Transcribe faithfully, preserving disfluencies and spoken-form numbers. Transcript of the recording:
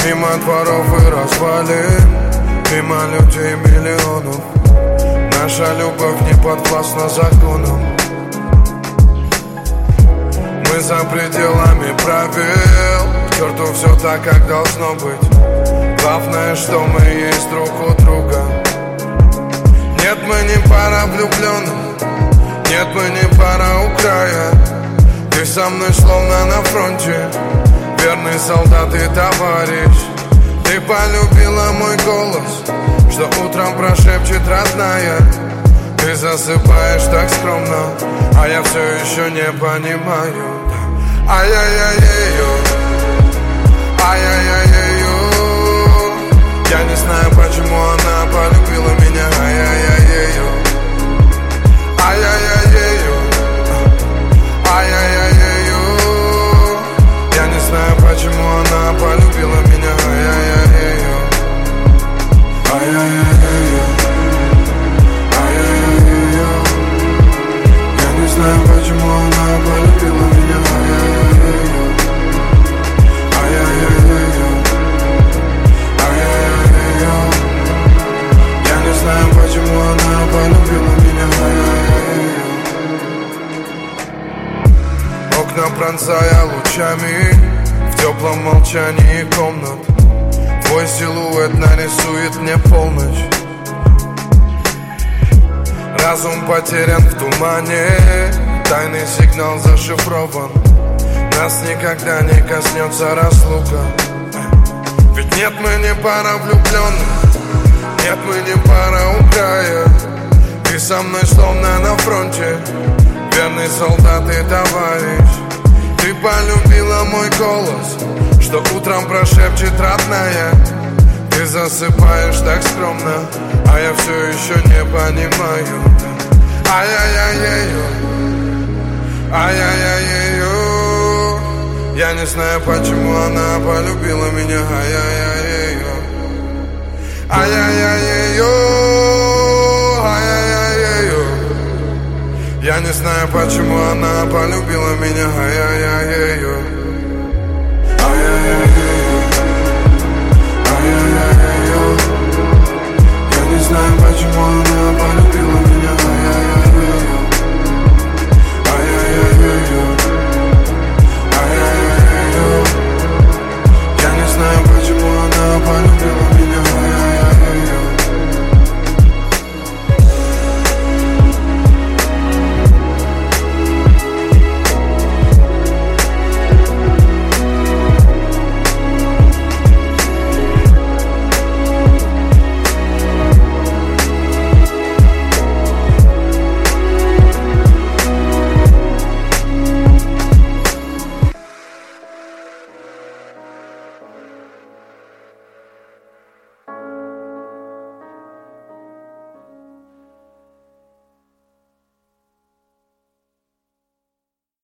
Мимо дворов и развалин, мимо людей миллионов. Наша любовь не подвластна законам. Мы за пределами правил, к черту все так, как должно быть. Главное, что мы есть друг у друга. Нет, мы не пара влюбленных, нет, мы не пара у края. Ты со мной словно на фронте, верный солдат и товарищ. Ты полюбила мой голос, что утром прошепчет родная. Ты засыпаешь так скромно, а я все еще не понимаю. Ай-яй-яй-яй-ю, ай-яй-яй-яй-ю. Я не знаю, почему она полюбила меня. Ай-яй-яй-яй-ю, ай-яй-яй-яй-ю, ай-яй-яй-яй-ю. Я не знаю, почему она полюбила меня. Ай-яй-яй-яй-ю, ай-яй-яй-яй-ю, ай-яй-яй-яй-ю. Я не знаю, почему она полюбила меня. Ай-яй-яй-яй-ю, ай-яй-яй-яй-ю, ай-яй-яй-яй-ю. Я не знаю, почему она полюбила меня. Ай-яй-яй-яй-ю. Окна пронзая лучами в теплом молчании комнат. Твой силуэт нарисует мне полночь. Разум потерян в тумане, тайный сигнал зашифрован. Нас никогда не коснется разлука. Ведь нет, мы не пара влюбленных, нет, мы не пара у края. Ты со мной словно на фронте, верный солдат и товарищ. Ты полюбила мой голос, что утром прошепчет родная. Ты засыпаешь так скромно, а я все еще не понимаю. Ай-яй-яй-яй-ю, ай-яй-яй-яй-ю. Я не знаю, почему она полюбила меня. Ай-яй-яй-яй-ю, ай-яй-яй-яй-ю, ай-яй-яй-яй-ю. Я не знаю, почему она полюбила меня. Ай-яй-яй-яй-ю, ай-яй-яй-яй-ю, ай-яй-яй-яй-ю. Я не знаю, почему она полюбила меня.